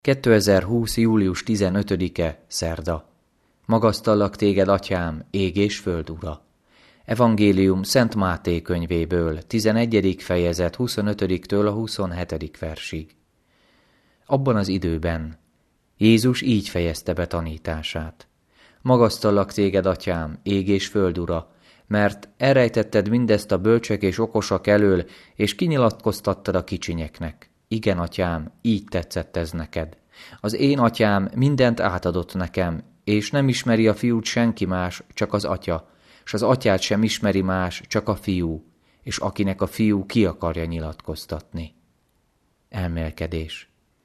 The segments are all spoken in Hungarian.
2020. július 15-e, szerda. Magasztallak téged, atyám, ég és föld ura. Evangélium Szent Máté könyvéből, 11. fejezet 25-től a 27. versig. Abban az időben Jézus így fejezte be tanítását. Magasztallak téged, atyám, ég és föld ura, mert elrejtetted mindezt a bölcsek és okosak elől, és kinyilatkoztattad a kicsinyeknek. Igen, atyám, így tetszett ez neked. Az én atyám mindent átadott nekem, és nem ismeri a fiút senki más, csak az atya, s az atyát sem ismeri más, csak a fiú, és akinek a fiú ki akarja nyilatkoztatni. Elmélkedés.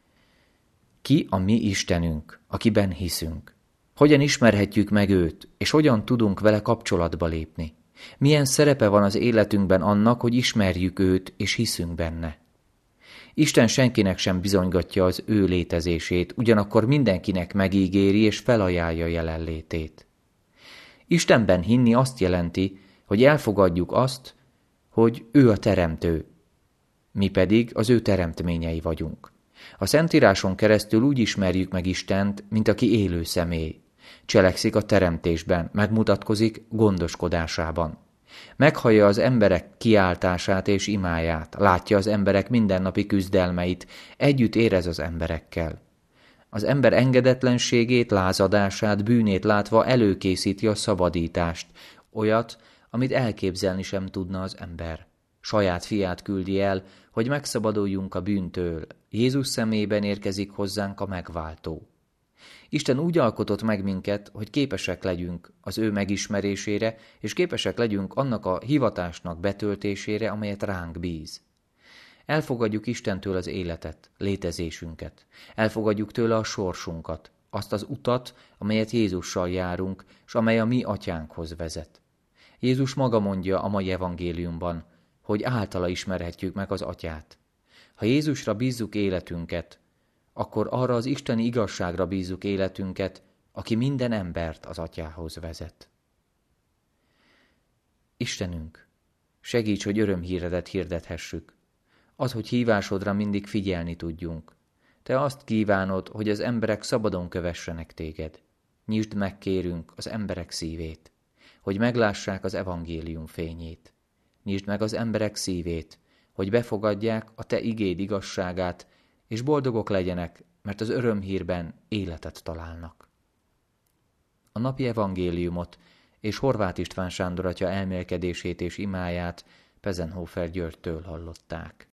Ki a mi Istenünk, akiben hiszünk? Hogyan ismerhetjük meg őt, és hogyan tudunk vele kapcsolatba lépni? Milyen szerepe van az életünkben annak, hogy ismerjük őt, és hiszünk benne? Isten senkinek sem bizonygatja az ő létezését, ugyanakkor mindenkinek megígéri és felajánlja jelenlétét. Istenben hinni azt jelenti, hogy elfogadjuk azt, hogy ő a teremtő, mi pedig az ő teremtményei vagyunk. A Szentíráson keresztül úgy ismerjük meg Istent, mint aki élő személy. Cselekszik a teremtésben, megmutatkozik gondoskodásában. Meghallja az emberek kiáltását és imáját, látja az emberek mindennapi küzdelmeit, együtt érez az emberekkel. Az ember engedetlenségét, lázadását, bűnét látva előkészíti a szabadítást, olyat, amit elképzelni sem tudna az ember. Saját fiát küldi el, hogy megszabaduljunk a bűntől. Jézus szemében érkezik hozzánk a megváltó. Isten úgy alkotott meg minket, hogy képesek legyünk az ő megismerésére, és képesek legyünk annak a hivatásnak betöltésére, amelyet ránk bíz. Elfogadjuk Istentől az életet, létezésünket. Elfogadjuk tőle a sorsunkat, azt az utat, amelyet Jézussal járunk, és amely a mi atyánkhoz vezet. Jézus maga mondja a mai evangéliumban, hogy általa ismerhetjük meg az atyát. Ha Jézusra bízzuk életünket, akkor arra az isteni igazságra bízzuk életünket, aki minden embert az atyához vezet. Istenünk, segíts, hogy örömhíredet hirdethessük. Az, hogy hívásodra mindig figyelni tudjunk. Te azt kívánod, hogy az emberek szabadon kövessenek téged. Nyisd meg, kérünk, az emberek szívét, hogy meglássák az evangélium fényét. Nyisd meg az emberek szívét, hogy befogadják a te igéd igazságát, és boldogok legyenek, mert az örömhírben életet találnak. A napi evangéliumot és Horváth István Sándor atya elmélkedését és imáját Pezenhofer Györgytől hallották.